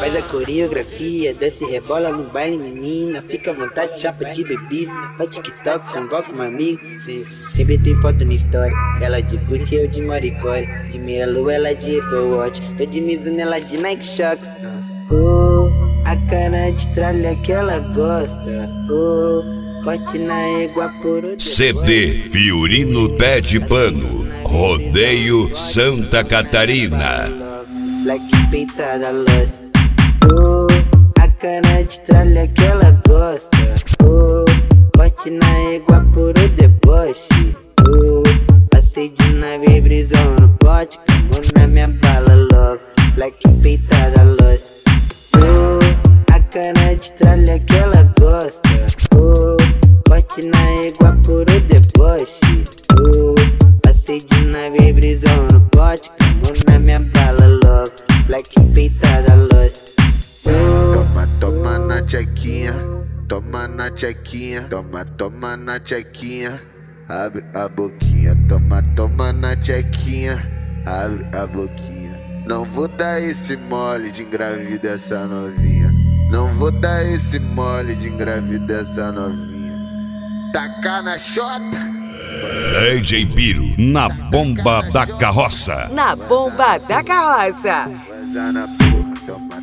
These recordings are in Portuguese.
Faz a coreografia, desce e rebola no baile, menina. Fica à vontade, chapa de bebida. Faz TikTok, convoca uma amiga. Sempre tem foto na história. Ela de Gucci, eu de Maricore. De meia lua, ela de Apple Watch. Tô de Mizuno, ela de Nike Shox. A cara de tralha que ela gosta. Corte na égua por o CD Fiorino Pé de Pano, Rodeio Santa Catarina. Black peitada lost. A cara de tralha que ela gosta. Corte na égua por o deboche. Passei de nave brisão no pote. Camou na minha bala love. Black peitada lost. A cara de tralha que ela gosta. Corte na égua por o deboche. Passei de nave brisão no pote. Camou na minha bala love. Black peitada lost. Toma na tchequinha. Toma na tchequinha. Toma na tchequinha. Abre a boquinha. Toma na tchequinha. Abre a boquinha. Não vou dar esse mole de engravida essa novinha. Não vou dar esse mole de engravida essa novinha. Tacar na xota. DJ Biro, na bomba da carroça. Na bomba da carroça. Vaza na boca.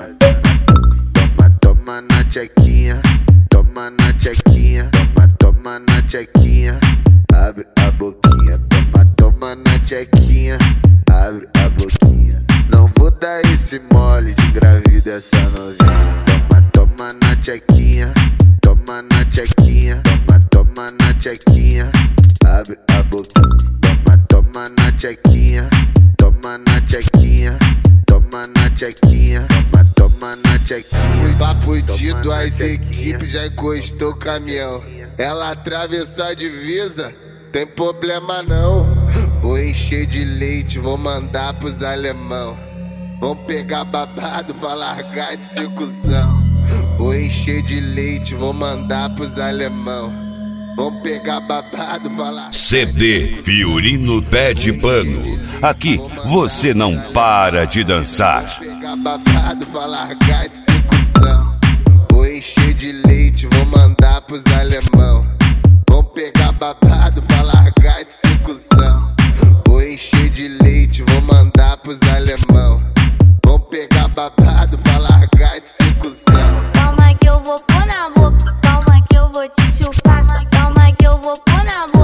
Toma na tchequinha. Toma na tchequinha. Toma na tchequinha. Abre a boquinha. Toma na tchequinha. Abre a boquinha. Não vou dar esse mole de engravida essa novinha. Toma na tchequinha. Toma na tchequinha. Toma na tchequinha. Abre a boquinha. Toma na tchequinha. Toma na tchequinha. Toma na tchequinha. Toma na tchequinha. Papo de duas equipes, já encostou o caminhão. Ela atravessou a divisa, tem problema não. Vou encher de leite, vou mandar pros alemão. Vão pegar babado pra largar de circunção. Vou encher de leite, vou mandar pros alemão. Vão pegar babado pra largar. CD Fiorino Pé de Pano. Aqui você não para de dançar. Vou pegar babado pra largar de circunção. Vou encher de leite, vou mandar pros alemão. Vão pegar babado pra largar de circunção. Vou encher de leite, vou mandar pros alemão. Vão pegar babado pra largar de circunção. Calma que eu vou pôr na boca. Calma que eu vou te chupar. Calma que eu vou pôr na boca.